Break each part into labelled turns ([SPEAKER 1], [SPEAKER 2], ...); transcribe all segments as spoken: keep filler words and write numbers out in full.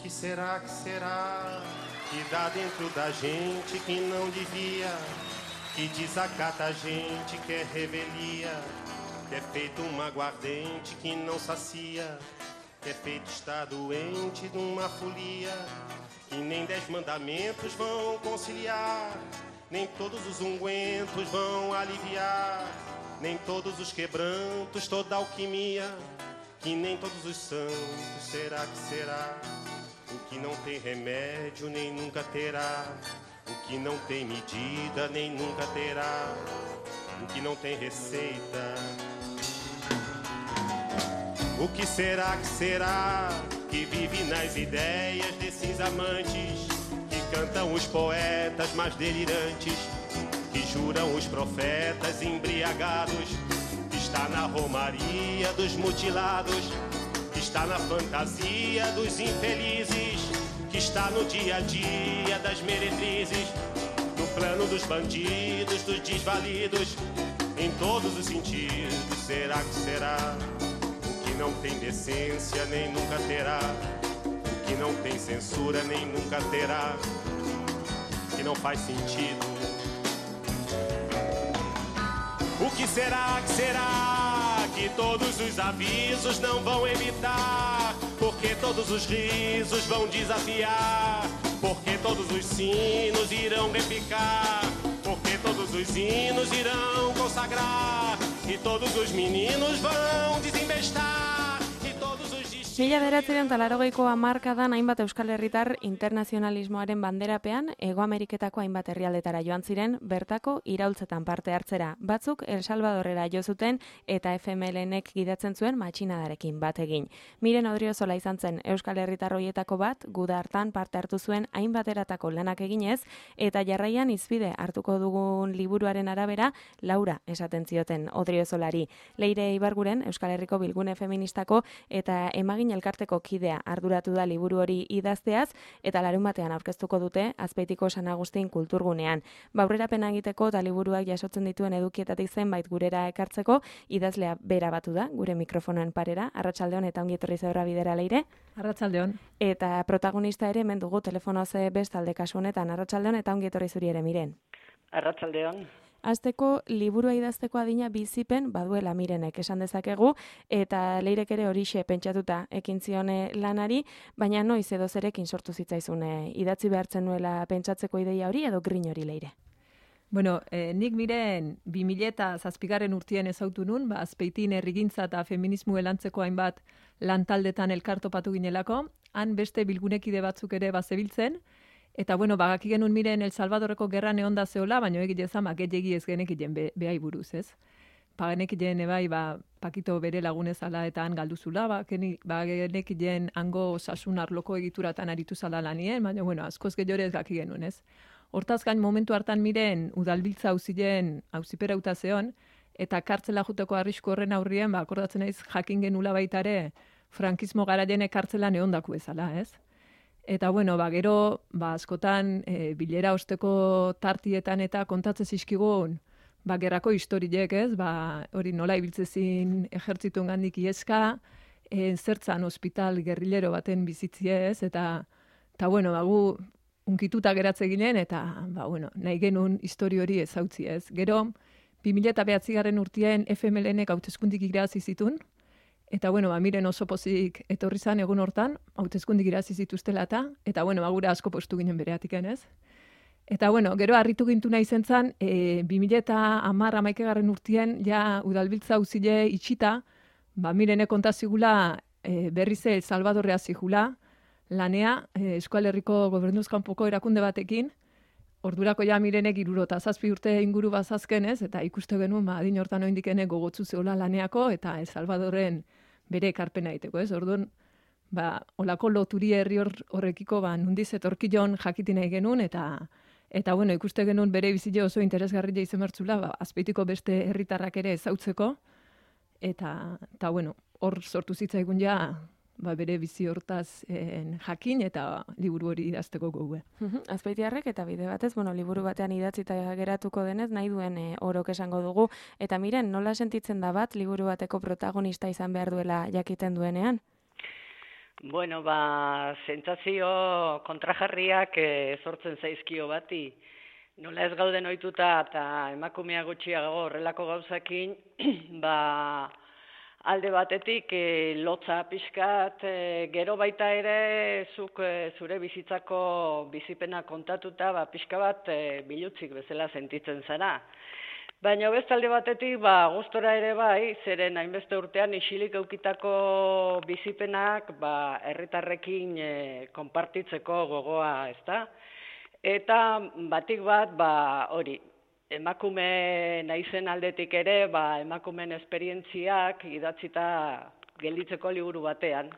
[SPEAKER 1] que será, que será, que dá dentro da gente que não devia, que desacata a gente, que é revelia, que é feito uma aguardente que não sacia, que é feito estar doente de uma folia, que nem dez mandamentos vão conciliar, nem todos os ungüentos vão aliviar, nem todos os quebrantos, toda alquimia, que nem todos os santos, será que será, o que não tem remédio nem nunca terá, o que não tem medida nem nunca terá, o que não tem receita. O que será que será, que vive nas ideias desses amantes, que cantam os poetas mais delirantes, que juram os profetas embriagados, que está na romaria dos mutilados, que está na fantasia dos infelizes, que está no dia a dia das meretrizes, no plano dos bandidos, dos desvalidos, em todos os sentidos. Será que será, o que não tem decência nem nunca terá, o que não tem censura nem nunca terá, que não faz sentido. O que será, que será, que todos os avisos não vão evitar, porque todos os risos vão desafiar, porque todos os sinos irão repicar, porque todos os hinos irão consagrar, e todos os meninos vão desembestar, e todos os destinos...
[SPEAKER 2] Mila bederatziehun eta laurogeiko hamarkadan hainbat euskal herritar internazionalismoaren banderapean Hego Ameriketako hainbat herrialdetara joan ziren bertako iraultzetan parte hartzera. Batzuk El Salvadorrera jo zuten eta F M L Nek gidatzen zuen matxinadarekin bat egin. Miren Odriozola izan zen euskal herritar horietako bat, guda hartan parte hartu zuen hainbateratako lanak eginez, eta jarraian izbide hartuko dugun liburuaren arabera Laura esaten zioten Odriozolari. Leire Ibarguren Euskal Herriko Bilgune Feministako eta Emagin elkarteko kidea arduratu da liburu hori idazteaz, eta larunbatean aurkeztuko dute Azpeitiko San Agustin kulturgunean. Aurrerapena egiteko eta liburuak jasotzen dituen edukietatik zenbait gurera ekartzeko, idazlea bera batu da, gure mikrofonoen parera. Arratsaldeon eta ongi etorri zeura bidera, Leire.
[SPEAKER 3] Arratsaldeon.
[SPEAKER 2] Eta protagonista ere hemen dugu telefonoz bestalde kasu honetan. Arratsaldeon eta ongi etorri zuri ere, Miren.
[SPEAKER 4] Arratsaldeon.
[SPEAKER 2] Hasteko liburua idazteko adina bizipen baduela Mirenek esan dezakegu, eta Leirek ere horixe pentsatuta ekin zion lanari, baina noiz edo zerekin sortu zitzaizun idatzi behartzen nuela pentsatzeko ideia hori edo grin hori, Leire?
[SPEAKER 3] Bueno, eh, nik Miren bi mila zazpigarren urtien ezautu nun, ba, Azpeitin herrigintza eta feminismu elantzeko hainbat lantaldetan elkartopatu ginelako, han beste bilgunekide batzuk ere bazebiltzen, eta bueno, bagaki genuen Miren El Salvadorreko gerran egon da zeola, baina egile zama gehiegi ez genekien be, behai buruz, ez? Pa genekien ebai, ba, Pakito bere lagunezala eta han galduzula, ba, ba genekien hango osasun arloko egituratan aritu zala lanien, baina bueno, askoz gehiore ez gaki genuen, ez? Hortaz gain momentu hartan Miren udalbiltza auzilen auzipera uta zeon, eta kartzela juteko arrisku horren aurrien, ba, akordatzen naiz jakin genula baitare frankismo garaiene kartzelan egondaku bezala, ez? Eta bueno, ba, gero, ba, askotan e, bilera osteko tartietan eta kontatzen zizkigun, ba, gerrako historiek, ez? Ba, hori nola ibiltzezin ejertzituen gandik ieska, e, zertzan hospital gerrilero baten bizitziez, eta, eta bueno, ba, gu unkituta geratze ginen, eta, ba, bueno, nahi genuen histori hori ezautzi, ez? Gero, bi mila bederatzigarren urtien F M L Nek hauteskundik irabazi zituen, eta, bueno, ba, Miren oso pozik etorri zan egun hortan, hauteskundik irabazi zituztela eta, eta, bueno, ba, gure asko postu ginen bereatiken, ez? Eta, bueno, gero harritu gintu nahi zen zan, e, bi mila hamar hamaikagarren urtien, ja, udalbiltza auzile itxita, ba, Mirenek kontazigula e, berrize El Salvadorrea zigula, lanea, e, Euskal Herriko gobernuzkanpoko erakunde batekin, ordurako ja Mirenek hirurogei zazpi urte inguru bazazken, ez? Eta ikuste genuen, ba, adin hortan oindikene gogotzu zeola laneako, eta El Salvadorren bere ekarpena egiteko, ez? Orduan, ba, olako loturi herri horrekiko, ba, nundiz etorkillon jakiti nahi genuen, eta, eta bueno, ikuste genuen bere bizile oso interesgarria izen bertzula, ba, Azpeitiko beste herritarrak ere ezautzeko, eta, eta bueno, hor sortu zitzaigun ja, ba, bere bizi hortaz en, jakin eta liburu hori idazteko gogue.
[SPEAKER 2] Azpeitiarrek eta bide batez, bueno, liburu batean idatzita geratuko denez, nahi duen e, orok esango dugu. Eta Miren, nola sentitzen da bat liburu bateko protagonista izan behar duela jakiten duenean?
[SPEAKER 4] Bueno, ba, sentsazio kontrajarriak eh, sortzen zaizkio bati. Nola ez gauden ohituta eta emakumea gutxiago horrelako gauzakin, ba, alde batetik e, lotza pixkat, e, gero baita ere zuk e, zure bizitzako bizipena kontatuta, ba, pixka bat e, bilutzik bezala sentitzen zara. Baina beste alde batetik, ba, gustora ere bai, zeren hainbeste urtean isilik eukitako bizipenak ba, herritarrekin e, konpartitzeko gogoa, ezta? Eta batik bat, ba, hori, emakume naizen aldetik ere, ba, emakumeen esperientziak idatzita gelditzeko liburu batean.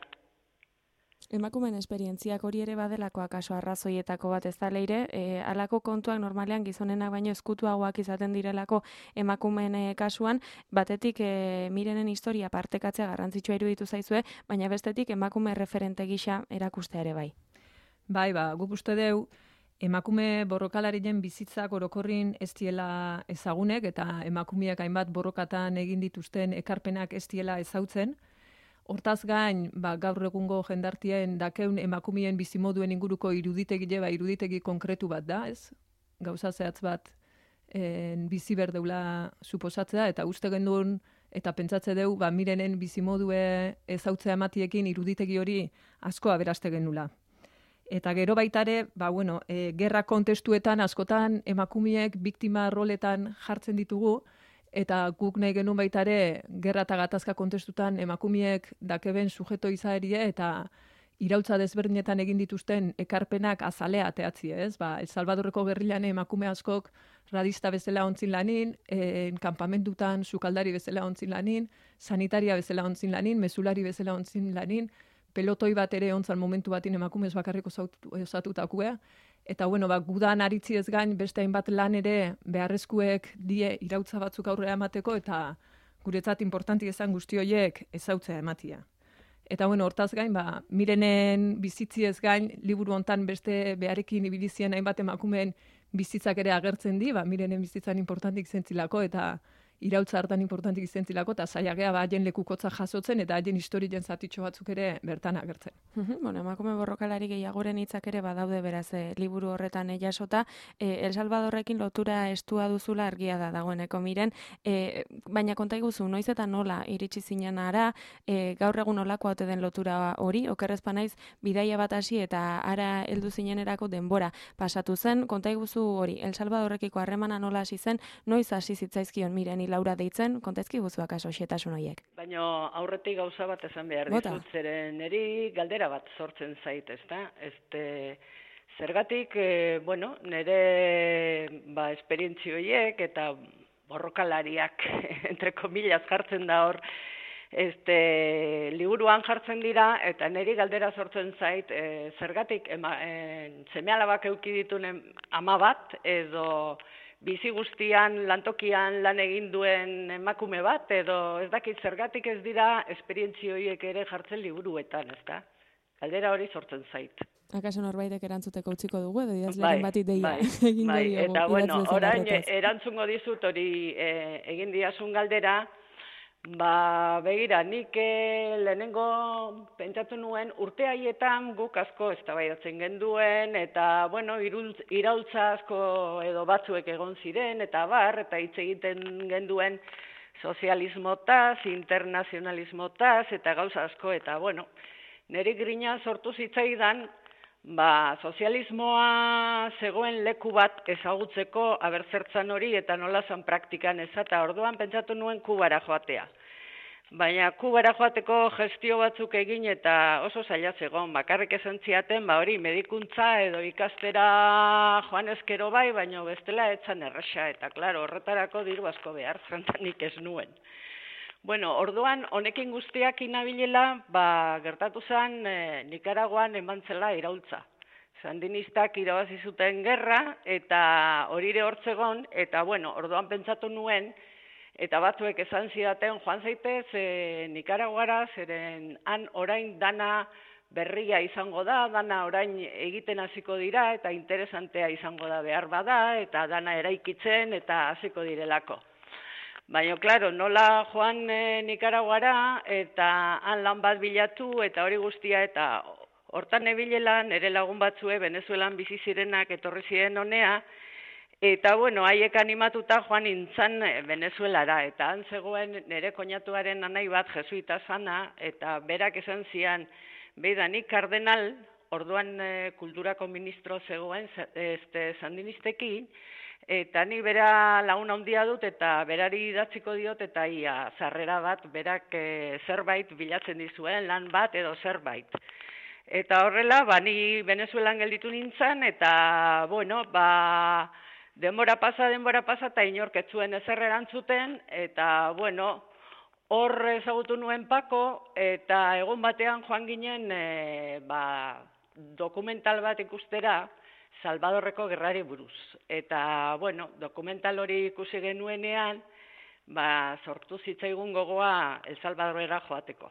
[SPEAKER 2] Emakumeen esperientziak hori ere badelako akaso arrazoietako bat ez da leire, e, alako kontuak normalean gizonenak baino ezkutuagoak izaten direlako emakumeen e, kasuan, batetik e, Mirenen historia partekatzea garrantzitsua iruditu zaizue, baina bestetik emakume referente gisa erakustea ere bai.
[SPEAKER 3] Bai, ba, guk uste deu, emakume borrokalarien bizitzak orokorrin ez diela ezagunek eta emakumeak hainbat borrokatan egin dituzten ekarpenak ez diela ezautzen. Hortaz gain, ba, gaur egungo jendartien dakeun emakumeen bizimoduen inguruko iruditegi ba, iruditegi konkretu bat da, ez? Gauza zehatz bat en, bizi berdeula suposatzea, eta uste genduen, eta pentsatze deu, ba, Mirenen bizimodue ezautzea ematiekin iruditegi hori asko aberaste genula. Eta gero baitare, ba, bueno, e, gerra kontestuetan askotan emakumeek biktima roletan jartzen ditugu, eta guk nahi genuen baita ere, gerra eta gatazka kontestutan emakumeek dakeben sujeto izaerie eta iraultza desberdinetan egin dituzten ekarpenak azalea ateatzie, ez? Ba, El Salvadorreko gerrilan emakume askok radista bezala ontzin lanin, en kanpamentutan sukaldari bezala ontzin lanin, sanitaria bezala ontzin lanin, mesulari bezala ontzin lanin, pelotoi bat ere ontzan momentu batin emakumez bakarriko osatutakua. Eta bueno, ba, gudan aritzi ez gain beste hainbat lan ere beharrezkuek die irautza batzuk aurrera emateko eta guretzat importanti izan guzti horiek ezautzea ematia. Eta bueno, hortaz gain, ba, Mirenen bizitzi ez gain, liburu hontan beste beharekin ibilizien hainbat emakumeen bizitzak ere agertzen di, ba, Mirenen bizitzan importantik zentzilako eta irautza hartan importantik izentzilako, eta zaiagea ba, haien lekukotza jasotzen, eta haien historien zatitxo batzuk ere bertan agertzen.
[SPEAKER 2] Bueno, emakume borrokalari gehiagoren hitzak ere badaude beraz e, liburu horretan e, jasota, e, El Salvadorrekin lotura estua duzula argia da dagoeneko Miren, e, baina konta iguzu, noiz eta nola iritsi zinen ara, e, gaur egun olako haute den lotura hori, okerrezpa naiz, bidaia bat hasi eta ara heldu zinenerako denbora pasatu zen, konta iguzu hori, El Salvadorrekiko harremana nola hasi zen, noiz hasi zitzaizkion Miren Laura deitzen, kontaizki guzuak aso xetasun horiek.
[SPEAKER 4] Baina aurretik gauza bat esan behar dizut, zeren neri galdera bat sortzen zait, ezta? Este, zergatik, e, bueno, nire ba, esperientzio horiek eta borrokalariak, entre komillas, jartzen da hor, este, liburuan jartzen dira, eta niri galdera sortzen zait, e, zergatik, ema, e, seme alabak euki dituen ama bat, edo bizi guztian lantokian lan egin duen emakume bat, edo ez dakit zergatik ez dira esperientzio horiek ere jartzen liburuetan, ezta? Galdera hori sortzen zait.
[SPEAKER 2] Akaso norbaitek erantzuteko utziko dugu, edo idazlearen bati deia
[SPEAKER 4] bai,
[SPEAKER 2] egingo
[SPEAKER 4] bai,
[SPEAKER 2] diogu.
[SPEAKER 4] Eta bueno, orain erantzungo dizut hori e, egin diazun galdera, ba, begira, nik e, lehenengo pentsatu nuen urte haietan guk asko eztabaidatzen genduen, eta, bueno, irultz, iraultza asko edo batzuek egon ziren, eta bar, eta hitz egiten genduen sozialismotaz, internazionalismotaz, eta gauza asko, eta, bueno, niri grina sortu zitzaidan, ba, sozialismoa zegoen leku bat ezagutzeko abertzertzan hori eta nola zan praktikan ezata. Orduan pentsatu nuen Kubara joatea. Baina Kubara joateko gestio batzuk egin eta oso zaila zegoen. Bakarrik esan ziaten, ba hori medikuntza edo ikastera joan ezkero bai, baina bestela etzan erresa. Eta klaro, horretarako diru asko behar zantanik ez nuen. Bueno, orduan, honekin guztiak inabilela, ba, gertatu zen e, Nikaraguan eman zela iraultza. Sandinistak irabazi zuten gerra, eta horire hortzegon, eta, bueno, orduan pentsatu nuen, eta batzuek esan zidaten, joan zaitez, e, Nikaraguara, zeren han orain dana berria izango da, dana orain egiten hasiko dira, eta interesantea izango da behar bada, eta dana eraikitzen, eta hasiko direlako. Baina, klaro, nola joan e, Nikaraguara eta han lan bat bilatu eta hori guztia eta hortan ebilela nire lagun batzue Venezuelan bizi zirenak etorri ziren honea eta, bueno, haiek animatuta joan nintzen Venezuelara eta han zegoen nire koñatuaren anai bat jesuita zana eta berak esan zian, beida, nik kardenal, orduan e, kulturako ministro zegoen este, sandinistekin, eta ni bera lagun handia dut eta berari idatziko diot eta ia sarrera bat berak e, zerbait bilatzen dizuen, lan bat edo zerbait. Eta horrela, ba, ni Venezuelan gelditu nintzen eta, bueno, ba, denbora pasa, denbora pasa eta inorketzuen ezer erantzuten eta, bueno, hor ezagutu nuen Pako eta egun batean joan ginen e, ba, dokumental bat ikustera, Salvadorreko gerrari buruz. Eta, bueno, dokumental hori ikusi genuenean, ba, sortu zitzaigun gogoa El Salvadorrera joateko.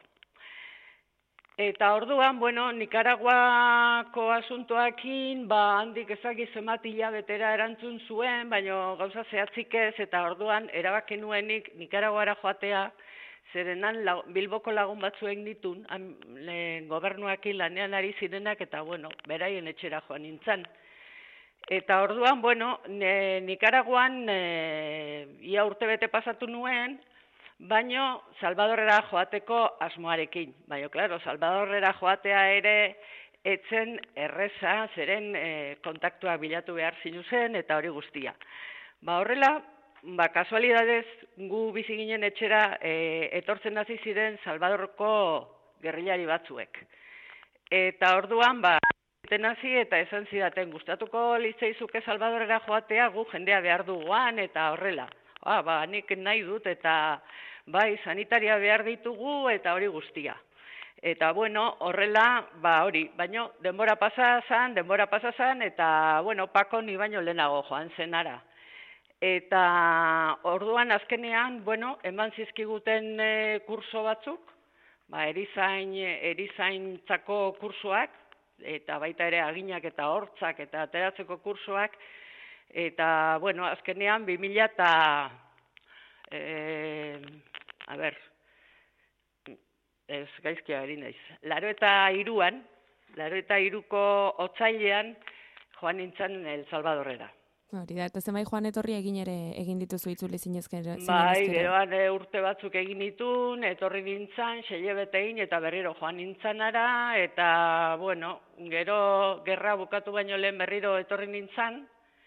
[SPEAKER 4] Eta orduan, bueno, Nikaraguako asuntoakin, ba, handik ezaki zenbat hilabetera erantzun zuen, baina gauza zehatzik ez, eta orduan erabaki nuenik Nikaraguara joatea, zerenan lau, Bilboko lagun batzuen ditun, gobernuakin lanean ari zirenak, eta, bueno, beraien etxera joan nintzen. Eta orduan, bueno, ne, Nikaraguan e, ia urtebete pasatu nuen, baino Salvadorrera joateko asmoarekin. Baina, klaro, Salvadorrera joatea ere etzen erreza, zeren e, kontaktua bilatu behar zinuzen eta hori guztia. Ba horrela, ba kasualidadez gu bizi ginen etxera e, etortzen hasi ziren Salvadorko gerrilari batzuek. Eta orduan, ba, hasi eta esan zidaten gustatuko litzaizuke Salvadorrera joatea gu jendea behar duguan eta horrela. Ah, ba, nik nahi dut eta bai sanitaria behar ditugu eta hori guztia. Eta bueno, horrela, ba hori, baino denbora pasa zan, denbora pasa zan eta bueno, Pako ni baino lehenago joan zenara. Eta orduan azkenean, bueno, eman zizkiguten e, kurso batzuk, ba erizain erizaintzako kursoak eta baita ere aginak eta hortzak eta ateratzeko kursoak, eta, bueno, azkenean bi mila eta, e, a ber, ez gaizkia ari naiz, laro eta iruan, laro eta iruko otsailean joan nintzen El Salvadorrera.
[SPEAKER 2] Hori da, eta zenbait joan etorri egin ere egin dituzu itzuli zinezkero.
[SPEAKER 4] Bai, geroan e, urte batzuk egin ditun, etorri nintzen, xelebetein eta berriro joan nintzenara, eta, bueno, gero gerra bukatu baino lehen berriro etorri nintzen,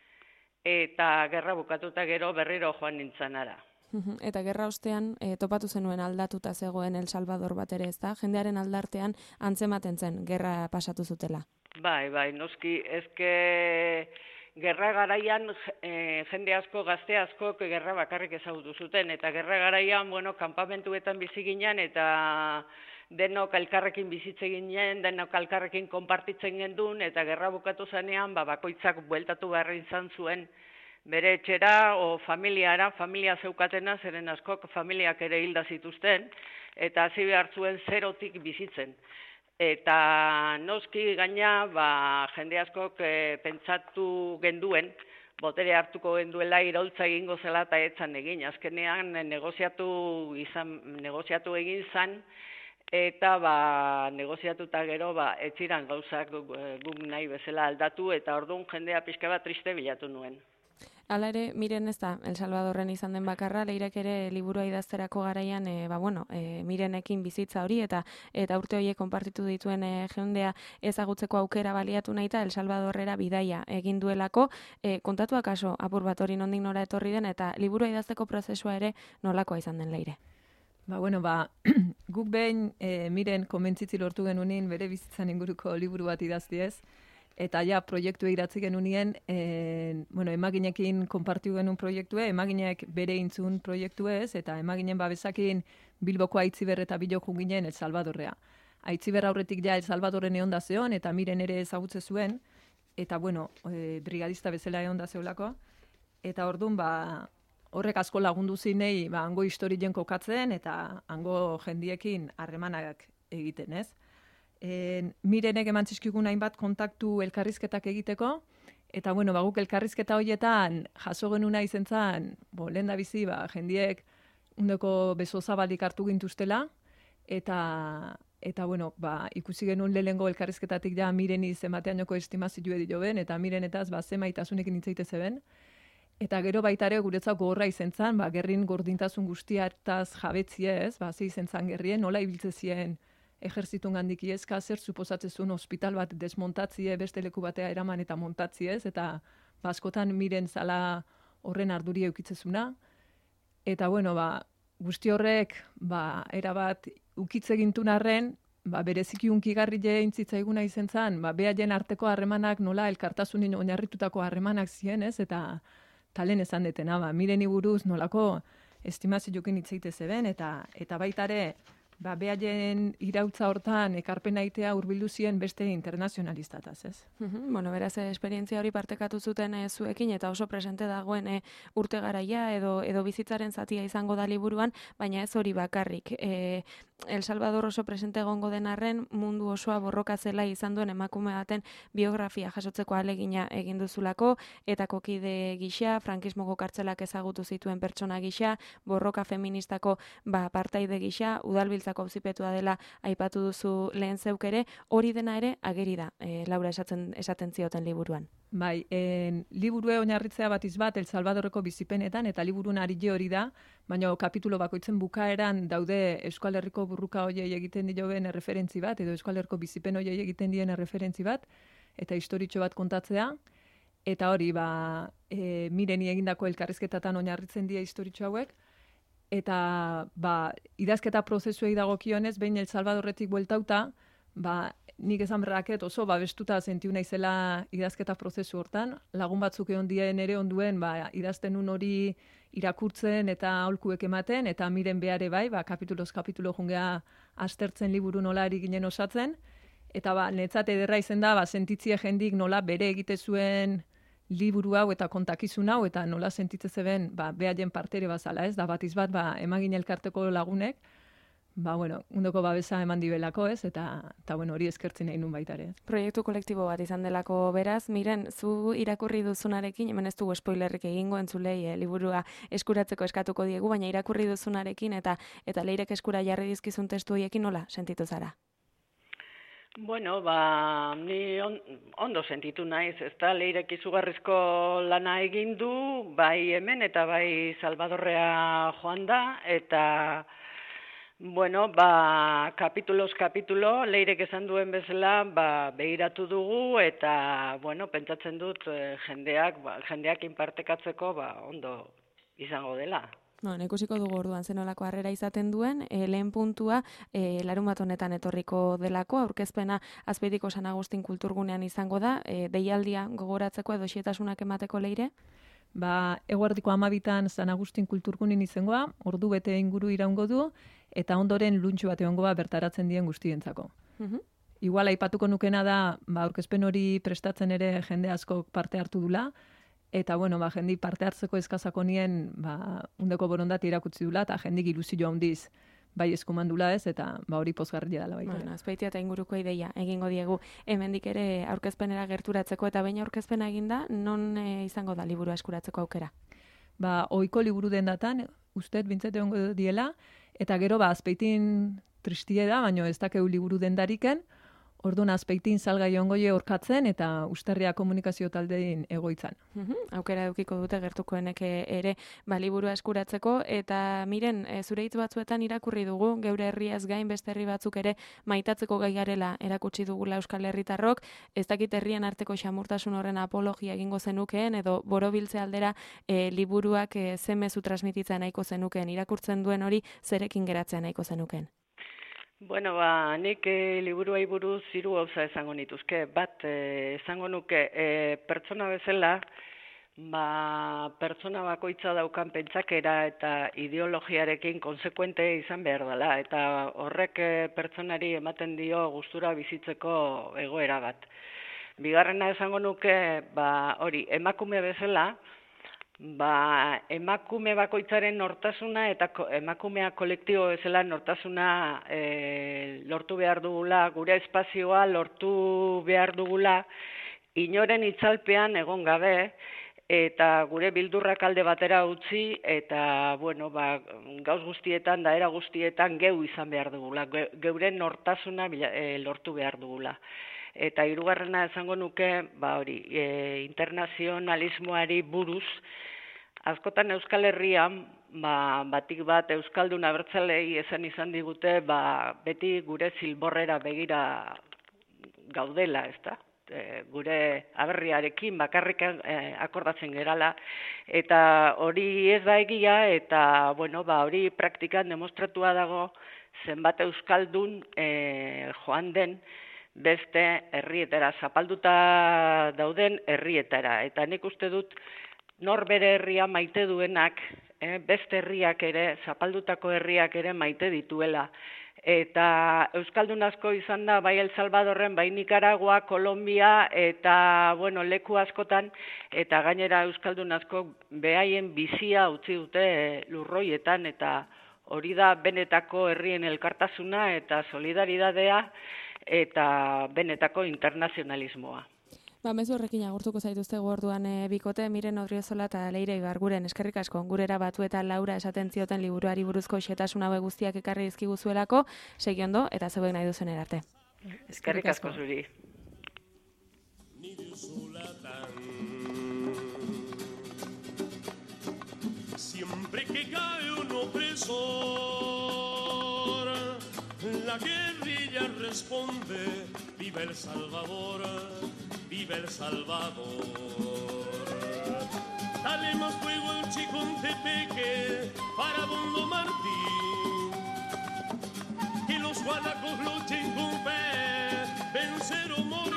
[SPEAKER 4] eta gerra bukatuta gero berriro joan nintzenara.
[SPEAKER 2] Eta gerra ostean e, topatu zenuen aldatuta zegoen El Salvador bat ere, ez da? Jendearen aldartean antzematen zen gerra pasatu zutela.
[SPEAKER 4] Bai, bai, noski, ezke gerra garaian e, jende asko, gazte asko, gerra bakarrik ezagutu zuten, eta gerra garaian, bueno, kanpamentuetan bizi ginen, eta denok elkarrekin bizitze ginen, denok elkarrekin konpartitzen gendun, eta gerra bukatu zanean, ba, bakoitzak bueltatu behar izan zuen bere etxera, o familiara, familia zeukatena, zeren askok familiak ere hilda zituzten, eta hasi behar zuen zerotik bizitzen. Eta noski gaina, ba, jende askok e, pentsatu genduen, botere hartuko genduela iraultza egingo zela eta etzan egin. Azkenean negoziatu, izan, negoziatu egin zan, eta ba, negoziatuta gero ba, etziran gauzak guk nahi bezala aldatu, eta orduan jendea pixka bat triste bilatu nuen.
[SPEAKER 2] Hala ere, Miren ez da, El Salvadorren izan den bakarra, Leirek ere liburua idazterako garaian, e, ba, bueno, e, Mirenekin bizitza hori, eta eta urte horiek konpartitu dituen e, jendea ezagutzeko aukera baliatu nahi eta El Salvadorrera bidaia egin duelako, e, kontatu akaso apur bat hori nondik nora etorri den, eta liburua idazteko prozesua ere nolakoa izan den, Leire?
[SPEAKER 3] Ba, bueno, ba, guk behin e, Miren konbentzitzi lortu genunin bere bizitzan inguruko liburu bat idaztiez, eta ja proiektu idatzi genunien, e, bueno, emaginekin konpartiu genuen proiektue, emaginek bere intzun proiektuez, eta emaginen babesakin Bilboko Aitziber eta Biloko ginen El Salvadorrea. Aitziber aurretik ja El Salvadorren egon da zeon, eta Miren ere ezagutze zuen, eta bueno, e, brigadista bezala egon da zeolako, eta orduan, ba, horrek asko lagundu zinei, ba, hango historien kokatzen, eta hango jendiekin harremanak egiten, ez? E, Mirenek eman zizkigun hainbat kontaktu elkarrizketak egiteko, eta bueno, ba, guk elkarrizketa horietan jaso genuna izen zan, bo, lehen da bizi, ba, jendiek undeko beso zabalik hartu gintuztela, eta, eta bueno, ba, ikusi genuen lehengo elkarrizketatik ja mireni zenbateanoko estimazioa dio ben, eta mirenetaz ba, zemaitasunekin hitzaite zeben. Eta gero baitare guretzako gogorra izen zan, ba, gerrin gordintasun guztiataz jabetzie ez, ba, ze izen zan gerrien, nola ibiltze zien ejerzitun gandik iezka, zer suposatzezun hospital bat desmontatzie, beste leku batea eraman eta montatzie ez, eta ba, askotan miren zala horren arduri eukitzezuna. Eta bueno, ba, guzti horrek, ba, erabat ukitze gintun arren, ba, bereziki unkigarri jeintzitzaguna izen zan, ba, behaien arteko harremanak nola elkartasunin oinarritutako harremanak zien ez, eta talen esan detena, ba, mireni buruz nolako estimazioekin hitzeite zeben, eta eta baitare, ba, behaien irautza hortan ekarpen aitea hurbildu zien beste internazionalistataz, ez?
[SPEAKER 2] Mm-hmm. Bueno, beraz, esperientzia hori partekatu zuten e, zuekin, eta oso presente dagoen e, urte garaia edo, edo bizitzaren zatia izango da liburuan, baina ez hori bakarrik. E, El Salvador oso presente egongo den arren, mundu osoa borroka zela izan duen emakume baten biografia jasotzeko alegina egin duzulako, eta kokide gisa, frankismoko kartzelak ezagutu zituen pertsona gisa, borroka feministako ba, partaide gisa, udalbiltzako auzipetua dela aipatu duzu lehen zeuk ere, hori dena ere ageri da, e, Laura esaten, esaten zioten liburuan.
[SPEAKER 3] Bai, en, liburue oinarritzea batiz bat El Salvadorreko bizipenetan, eta liburun ari hori da, baina kapitulo bakoitzen bukaeran daude Euskal Herriko burruka hoiei egiten dioen erreferentzi bat, edo Euskal Herriko bizipen hoiei egiten dien erreferentzi bat, eta historitxo bat kontatzea, eta hori, ba, e, mireni egindako elkarrizketatan oinarritzen dira historitxo hauek, eta ba, idazketa prozesuei dagokionez, behin El Salvadorretik bueltauta, ba, nik esan berraket oso babestuta sentiu naizela idazketa prozesu hortan, lagun batzuk egon dien ere onduen, ba, idazten un hori irakurtzen eta aholkuek ematen, eta miren behare bai, ba, kapituloz kapitulo jungea astertzen liburu nola ari ginen osatzen, eta ba, netzat ederra izen da, ba, sentitzie jendik nola bere egite zuen liburu hau eta kontakizun hau, eta nola sentitze zeben, ba, behaien partere bazala ez, da batiz bat, ba, emagin elkarteko lagunek, ba, bueno, undoko babesa eman dibelako ez, eta, eta bueno, hori eskertzen nahi nun baita ere.
[SPEAKER 2] Proiektu kolektibo bat izan delako beraz, miren, zu irakurri duzunarekin, hemen ez dugu spoilerrik egingo entzulei, eh, liburua eskuratzeko eskatuko diegu, baina irakurri duzunarekin eta eta leirek eskura jarri dizkizun testu horiekin nola sentitu zara?
[SPEAKER 4] Bueno, ba, ni on, ondo sentitu naiz, ez da, leirek izugarrizko lana egin du, bai hemen eta bai Salvadorrea joan da, eta bueno, ba, kapituloz kapitulo, leirek esan duen bezala, ba, behiratu dugu, eta, bueno, pentsatzen dut eh, jendeak, ba, jendeak inpartekatzeko, ba, ondo izango dela.
[SPEAKER 2] No, ikusiko dugu orduan zenolako harrera izaten duen, e, lehen puntua e, larun bat honetan etorriko delako, aurkezpena Azpeitiko San Agustin kulturgunean izango da, e, deialdia gogoratzeko edo xietasunak emateko leire?
[SPEAKER 3] Ba, eguerdiko amabitan San Agustin kulturgunin izangoa, ordu bete inguru iraungo du, eta ondoren luntxu bat egongoa bertaratzen dien guztientzako. Uh-huh. Igual aipatuko nukena da, ba, aurkezpen hori prestatzen ere jende asko parte hartu dula, eta bueno, ba, jendi parte hartzeko eskazako nien, ba, undeko borondati irakutzi dula, eta jendik ilusio handiz bai eskumandula ez, eta ba, hori pozgarria dela baita.
[SPEAKER 2] Bueno, Azpeitia eta inguruko ideia egingo diegu hemendik ere aurkezpenera gerturatzeko, eta baina aurkezpena eginda, non e, izango da liburu eskuratzeko aukera?
[SPEAKER 3] Ba, ohiko liburu dendatan, ustet bintzete ongo diela, eta gero ba, Azpeitin tristie da, baina ez dakeu liburu dendariken, orduan Azpeitin salgai ongoie orkatzen eta Usterria komunikazio taldein egoitzan.
[SPEAKER 2] Uhum, aukera edukiko dute gertukoenek ere ba, liburua eskuratzeko, eta miren, e, zure hitz batzuetan irakurri dugu, geure herriaz gain beste herri batzuk ere maitatzeko gai garela erakutsi dugula Euskal Herritarrok, ez dakit herrien arteko xamurtasun horren apologia egingo zenukeen, edo borobiltze aldera e, liburuak e, ze mezu transmititzen nahiko zenukeen, irakurtzen duen hori zerekin geratzea nahiko zenukeen.
[SPEAKER 4] Bueno, ba, nik e, liburuai buruz hiru gauza esango nituzke. Bat, e, esango nuke, e, pertsona bezala, ba, pertsona bakoitza daukan pentsakera eta ideologiarekin konsekuente izan behar dela, eta horrek e, pertsonari ematen dio gustura bizitzeko egoera bat. Bigarrena esango nuke, ba, hori, emakume bezala, ba, emakume bakoitzaren nortasuna eta ko, emakumea kolektibo bezala nortasuna e, lortu behar dugula, gure espazioa lortu behar dugula, inoren itzalpean egon gabe, eta gure bildurrak alde batera utzi, eta, bueno, ba, gauz guztietan, daera guztietan, geu izan behar dugula, geure nortasuna e, lortu behar dugula. Eta hirugarrena esango nuke, ba hori, e, internazionalismoari buruz, askotan Euskal Herrian, ba, batik bat Euskaldun abertzalei esan izan digute, ba, beti gure zilborrera begira gaudela, ezta? E, gure aberriarekin bakarrik e, akordatzen gerala, eta hori ez da egia, eta bueno, ba, hori praktikan demostratua dago zenbat Euskaldun e, joan den beste herrietara, zapalduta dauden herrietara, eta nik uste dut nor bere herria maite duenak, eh, beste herriak ere, zapaldutako herriak ere maite dituela. Eta Euskaldun asko izan da, bai El Salvadorren, bai Nicaragua, Kolombia, eta bueno, leku askotan, eta gainera Euskaldun asko behaien bizia utzi dute lurroietan, eta hori da benetako herrien elkartasuna eta solidaridadea, eta benetako internazionalismoa.
[SPEAKER 2] Ba, mezu horrekin agurtuko zaituzte orduan e, bikote, Miren Odriozola eta Leire Ibarguren, eskerrik asko, gurera batu eta Laura esaten zioten liburuari buruzko xetasun haue guztiak ekarri dizkiguzuelako, segi ondo eta zeuek nahi duzen erarte.
[SPEAKER 4] Eskerrik asko zuri.
[SPEAKER 1] Siempre que cae un opresor, la guerrilla responde, viva El Salvador, viva El Salvador. Dale más fuego al Chicontepeque, Farabundo Martín, que los guanacos luchen con fe, vencer o morir.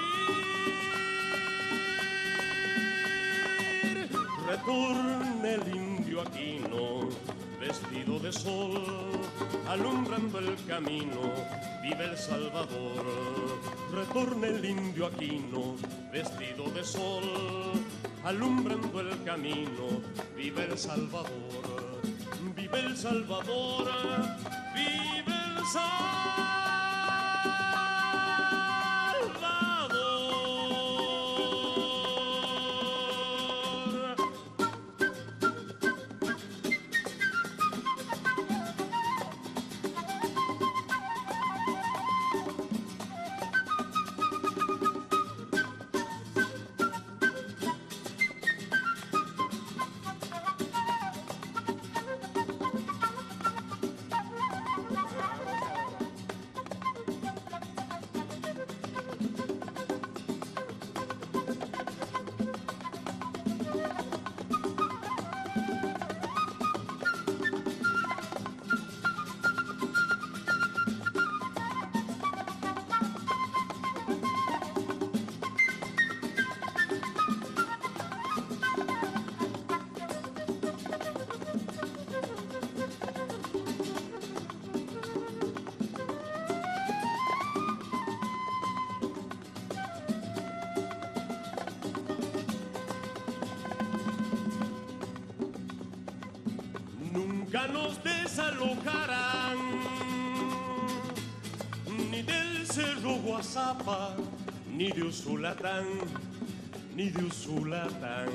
[SPEAKER 1] Retorne el indio Aquino, vestido de sol, alumbrando el camino, vive El Salvador. Retorne el indio Aquino, vestido de sol, alumbrando el camino, vive El Salvador. Vive El Salvador, vive El Salvador. Nunca nos desalojarán ni del Cerro Guazapa, ni de Usulatán, ni de Usulatán.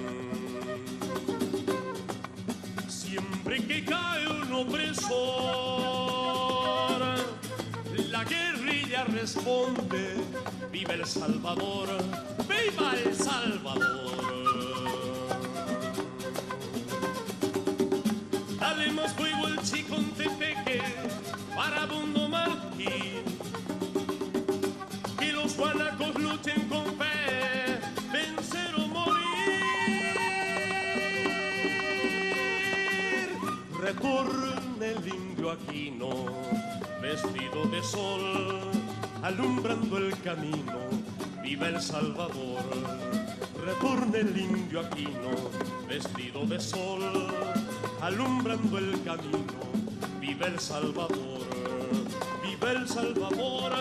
[SPEAKER 1] Siempre que cae un opresor, la guerrilla responde, viva El Salvador, viva El Salvador. Dale más fuego al Chicontepeque, Farabundo Martín, que los guanacos luchen con fe, vencer o morir. Retorne el indio Aquino, vestido de sol, alumbrando el camino, viva El Salvador. Retorne el indio Aquino, vestido de sol, alumbrando el camino, viva El Salvador, viva El Salvador.